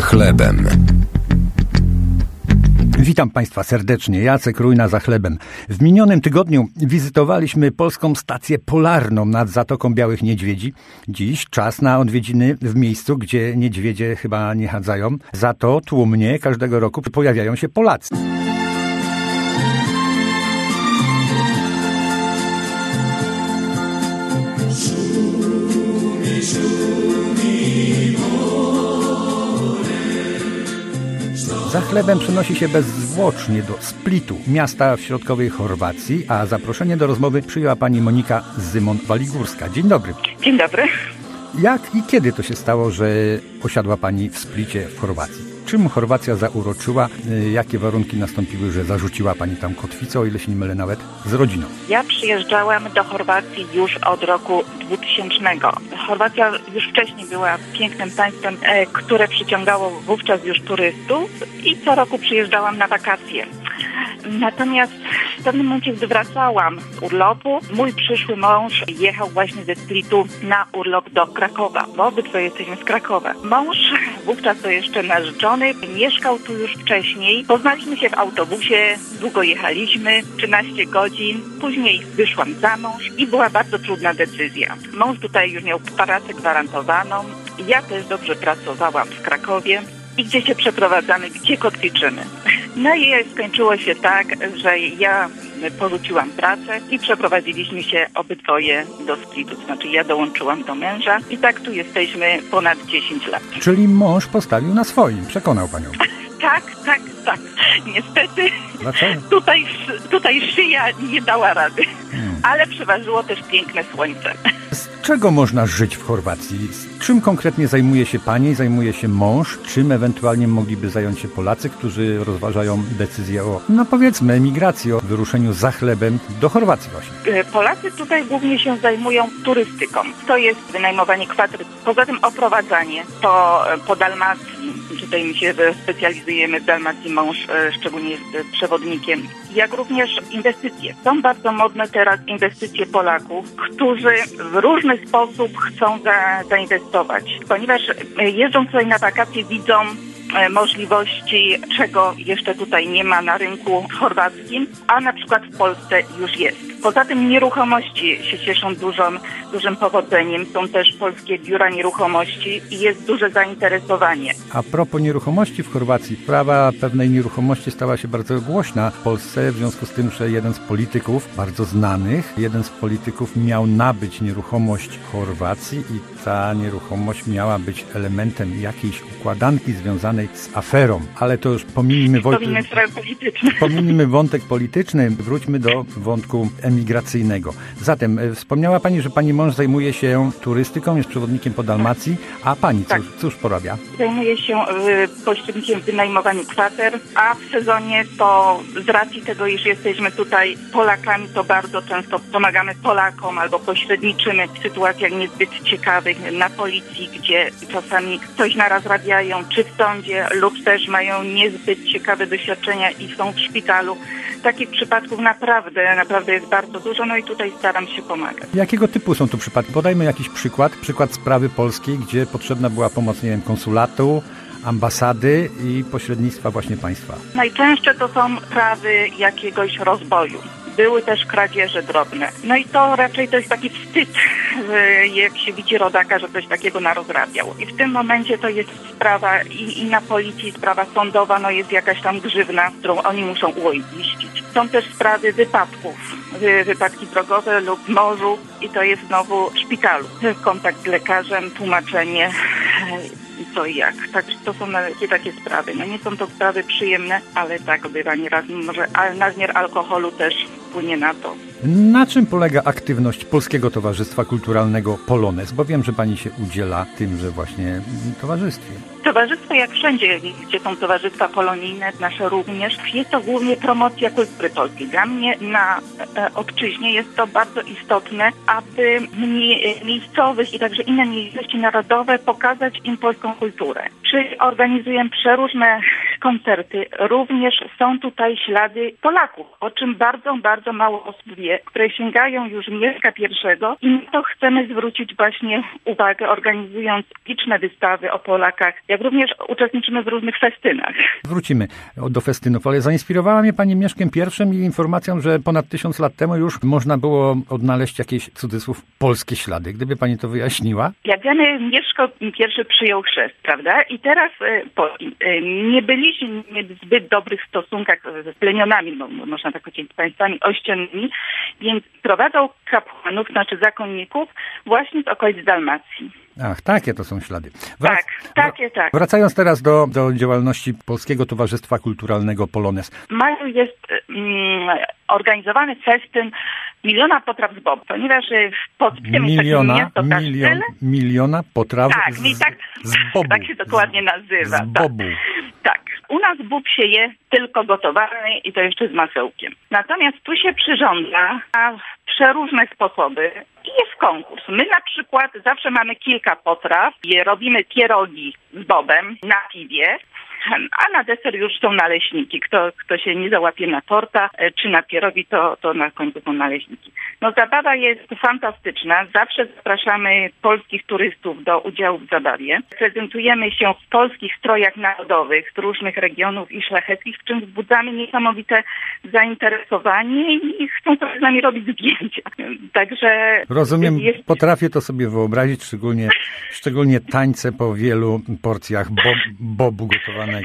chlebem. Witam Państwa serdecznie, Jacek Rujna za chlebem. W minionym tygodniu wizytowaliśmy polską stację polarną nad Zatoką Białych Niedźwiedzi. Dziś czas na odwiedziny w miejscu, gdzie niedźwiedzie chyba nie chadzają. Za to tłumnie każdego roku pojawiają się Polacy. Za chlebem przenosi się bezzwłocznie do Splitu, miasta w środkowej Chorwacji, a zaproszenie do rozmowy przyjęła pani Monika Zymon-Waligórska. Dzień dobry. Dzień dobry. Jak i kiedy to się stało, że osiadła pani w Splicie w Chorwacji? Czym Chorwacja zauroczyła? Jakie warunki nastąpiły, że zarzuciła pani tam kotwicę, o ile się nie mylę, nawet z rodziną? Ja przyjeżdżałam do Chorwacji już od roku 2000. Chorwacja już wcześniej była pięknym państwem, które przyciągało wówczas już turystów i co roku przyjeżdżałam na wakacje. Natomiast w pewnym momencie, gdy wracałam z urlopu, mój przyszły mąż jechał właśnie ze Splitu na urlop do Krakowa, bo obydwoje jesteśmy z Krakowa. Mąż, wówczas to jeszcze narzeczony, mieszkał tu już wcześniej. Poznaliśmy się w autobusie, długo jechaliśmy, 13 godzin. Później wyszłam za mąż i była bardzo trudna decyzja. Mąż tutaj już miał pracę gwarantowaną. Ja też dobrze pracowałam w Krakowie. I gdzie się przeprowadzamy, gdzie kotwiczymy. No i skończyło się tak, że ja porzuciłam pracę i przeprowadziliśmy się obydwoje do Splitu. To znaczy ja dołączyłam do męża i tak tu jesteśmy ponad 10 lat. Czyli mąż postawił na swoim, przekonał panią. Tak. Niestety tutaj szyja nie dała rady, ale przeważyło też piękne słońce. Z czego można żyć w Chorwacji? Czym konkretnie zajmuje się pani, zajmuje się mąż? Czym ewentualnie mogliby zająć się Polacy, którzy rozważają decyzję o, powiedzmy, emigracji, o wyruszeniu za chlebem do Chorwacji właśnie? Polacy tutaj głównie się zajmują turystyką. To jest wynajmowanie kwater, poza tym oprowadzanie po Dalmacji. Tutaj my się specjalizujemy w Dalmacji, mąż szczególnie jest przewodnikiem. Jak również inwestycje. Są bardzo modne teraz inwestycje Polaków, którzy w różny sposób chcą zainwestować. Ponieważ jeżdżą tutaj na wakacje, widzą możliwości, czego jeszcze tutaj nie ma na rynku chorwackim, a na przykład w Polsce już jest. Poza tym nieruchomości się cieszą dużym powodzeniem. Są też polskie biura nieruchomości i jest duże zainteresowanie. A propos nieruchomości w Chorwacji, sprawa pewnej nieruchomości stała się bardzo głośna w Polsce, w związku z tym, że jeden z polityków, bardzo znanych, miał nabyć nieruchomość w Chorwacji i ta nieruchomość miała być elementem jakiejś układanki związanej z aferą. Ale to już pominijmy wątek polityczny, wróćmy do wątku emigracyjnego. Zatem wspomniała pani, że pani mąż zajmuje się turystyką, jest przewodnikiem po Dalmacji, a pani cóż porabia? Zajmuję się pośrednikiem w wynajmowaniu kwater, a w sezonie to z racji tego, iż jesteśmy tutaj Polakami, to bardzo często pomagamy Polakom albo pośredniczymy w sytuacjach niezbyt ciekawych na policji, gdzie czasami coś narazrabiają, czy w sądzie, lub też mają niezbyt ciekawe doświadczenia i są w szpitalu. Takich przypadków naprawdę jest bardzo dużo, no i tutaj staram się pomagać. Jakiego typu są tu przypadki? Podajmy jakiś przykład sprawy polskiej, gdzie potrzebna była pomoc, konsulatu, ambasady i pośrednictwa właśnie państwa. Najczęstsze to są sprawy jakiegoś rozboju. Były też kradzieże drobne. No i to raczej to jest taki wstyd, jak się widzi rodaka, że coś takiego narozrabiał. I w tym momencie to jest sprawa i na policji, sprawa sądowa, jest jakaś tam grzywna, którą oni muszą uiścić. Są też sprawy wypadki drogowe lub w morzu i to jest znowu w szpitalu. Kontakt z lekarzem, tłumaczenie i co i jak. Także to są takie sprawy. Nie są to sprawy przyjemne, ale tak bywa nieraz. Może nadmiar alkoholu też wpłynie na to. Na czym polega aktywność Polskiego Towarzystwa Kulturalnego Polonez? Bo wiem, że pani się udziela tymże właśnie towarzystwie. Towarzystwo, jak wszędzie, gdzie są towarzystwa polonijne, nasze również, jest to głównie promocja kultury polskiej. Dla mnie na obczyźnie jest to bardzo istotne, aby miejscowych i także inne mniejszości narodowe pokazać im polską kulturę. Czyli organizujemy przeróżne ich koncerty również są tutaj ślady Polaków, o czym bardzo, bardzo mało osób wie, które sięgają już Mieszka I i na to chcemy zwrócić właśnie uwagę, organizując liczne wystawy o Polakach, jak również uczestniczymy w różnych festynach. Wrócimy do festynów, ale zainspirowała mnie pani Mieszkiem I i informacją, że ponad 1000 lat temu już można było odnaleźć jakieś, cudzysłów, polskie ślady. Gdyby pani to wyjaśniła? Jak wiemy, Mieszko I przyjął chrzest, prawda? I teraz nie byliśmy w zbyt dobrych stosunkach ze plemionami, można tak powiedzieć, z państwami ościennymi, więc prowadzał kapłanów, znaczy zakonników, właśnie z okolic Dalmacji. Ach, takie to są ślady. Tak. Wracając teraz do działalności Polskiego Towarzystwa Kulturalnego Polonez. W maju jest organizowany festyn Miliona potraw z bobu, ponieważ w Podsbiciem jest takie miasto Kasztele. Miliona potraw z bobu. Tak się dokładnie nazywa. Z bobu. Tak. U nas bób się je tylko gotowany i to jeszcze z masełkiem. Natomiast tu się przyrządza na przeróżne sposoby i jest konkurs. My na przykład zawsze mamy kilka potraw. Robimy pierogi z bobem na piwie, a na deser już są naleśniki. Kto się nie załapie na torta czy na pierogi, to na końcu są naleśniki. No zabawa jest fantastyczna. Zawsze zapraszamy polskich turystów do udziału w zabawie. Prezentujemy się w polskich strojach narodowych z różnych regionów i szlacheckich, w czym wzbudzamy niesamowite zainteresowanie i chcą sobie z nami robić zdjęcia. Także rozumiem, potrafię to sobie wyobrazić, szczególnie tańce po wielu porcjach bobu gotowanego.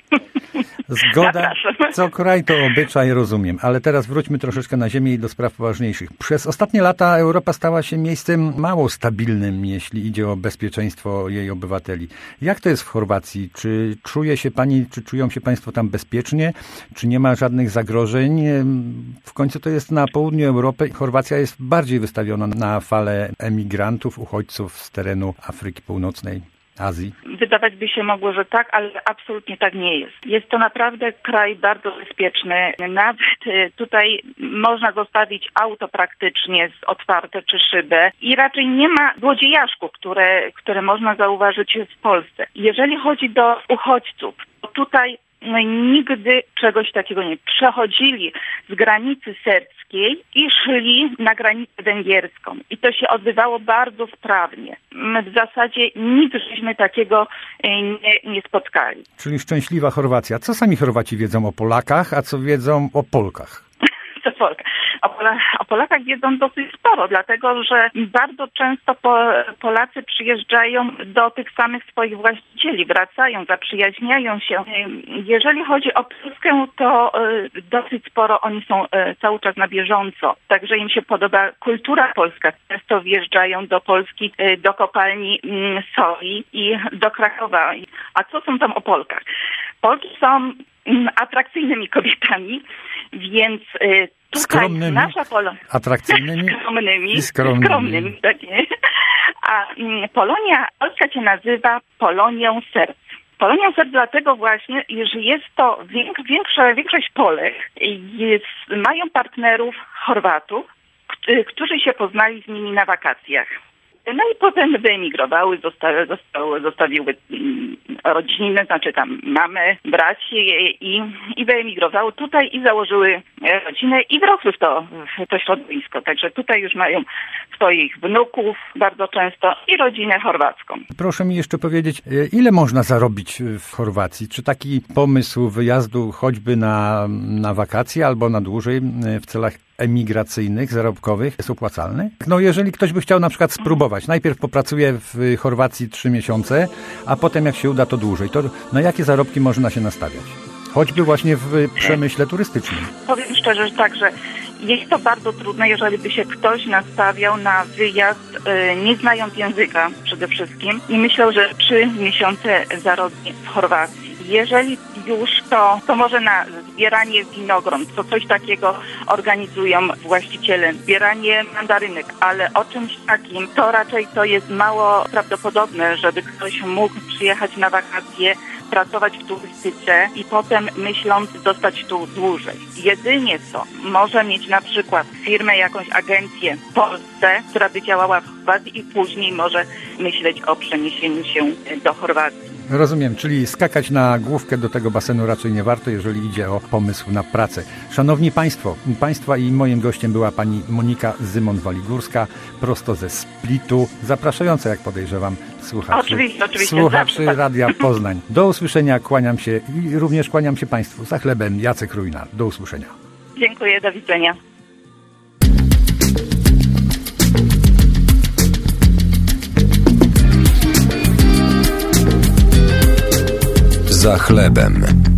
Zgoda, zapraszam. Co kraj to obyczaj, rozumiem. Ale teraz wróćmy troszeczkę na ziemię i do spraw poważniejszych. Przez ostatnie lata Europa stała się miejscem mało stabilnym, jeśli idzie o bezpieczeństwo jej obywateli. Jak to jest w Chorwacji? Czy czuje się pani, czy czują się państwo tam bezpiecznie? Czy nie ma żadnych zagrożeń? W końcu to jest na południu Europy. Chorwacja jest bardziej wystawiona na falę emigrantów, uchodźców z terenu Afryki Północnej, Azji. Wydawać by się mogło, że tak, ale absolutnie tak nie jest. Jest to naprawdę kraj bardzo bezpieczny. Nawet tutaj można zostawić auto praktycznie otwarte czy szybę i raczej nie ma złodziejaszków, które można zauważyć w Polsce. Jeżeli chodzi do uchodźców, to tutaj nigdy czegoś takiego nie przechodzili z granicy serbskiej i szli na granicę węgierską. I to się odbywało bardzo sprawnie. My w zasadzie nic żeśmy takiego nie spotkali. Czyli szczęśliwa Chorwacja. Co sami Chorwaci wiedzą o Polakach, a co wiedzą o Polkach? O Polakach wiedzą dosyć sporo, dlatego że bardzo często Polacy przyjeżdżają do tych samych swoich właścicieli, wracają, zaprzyjaźniają się. Jeżeli chodzi o Polskę, to dosyć sporo oni są cały czas na bieżąco. Także im się podoba kultura polska. Często wjeżdżają do Polski, do kopalni soli i do Krakowa. A co są tam o Polkach? Polki są atrakcyjnymi kobietami, więc tutaj skromnymi, nasza atrakcyjnymi i skromnymi, tak nie? A Polska się nazywa Polonią Serc. Polonią Serc dlatego właśnie, że jest to większość Polek mają partnerów Chorwatów, którzy się poznali z nimi na wakacjach. No i potem wyemigrowały, zostawiły rodzinę, znaczy tam mamę, braci i wyemigrowały tutaj i założyły rodzinę i wrosły w to środowisko. Także tutaj już mają swoich wnuków bardzo często i rodzinę chorwacką. Proszę mi jeszcze powiedzieć, ile można zarobić w Chorwacji? Czy taki pomysł wyjazdu choćby na wakacje albo na dłużej w celach emigracyjnych, zarobkowych jest opłacalny? No jeżeli ktoś by chciał na przykład spróbować, najpierw popracuje w Chorwacji 3 miesiące, a potem jak się uda to dłużej, to na jakie zarobki można się nastawiać? Choćby właśnie w przemyśle turystycznym. Powiem szczerze, że tak, że jest to bardzo trudne, jeżeli by się ktoś nastawiał na wyjazd, nie znając języka przede wszystkim i myślał, że 3 miesiące zarobi w Chorwacji. Jeżeli już to może na zbieranie winogron, to coś takiego organizują właściciele, zbieranie mandarynek, ale o czymś takim to raczej to jest mało prawdopodobne, żeby ktoś mógł przyjechać na wakacje, pracować w turystyce i potem myśląc zostać tu dłużej. Jedynie co może mieć na przykład firmę, jakąś agencję w Polsce, która by działała w Chorwacji i później może myśleć o przeniesieniu się do Chorwacji. Rozumiem, czyli skakać na główkę do tego basenu raczej nie warto, jeżeli idzie o pomysł na pracę. Szanowni Państwo, Państwa i moim gościem była pani Monika Zymon-Waligórska, prosto ze Splitu, zapraszająca, jak podejrzewam, słuchaczy Radia Poznań. Do usłyszenia, kłaniam się i również kłaniam się Państwu. Za chlebem, Jacek Rujnar. Do usłyszenia. Dziękuję, do widzenia. Za chlebem.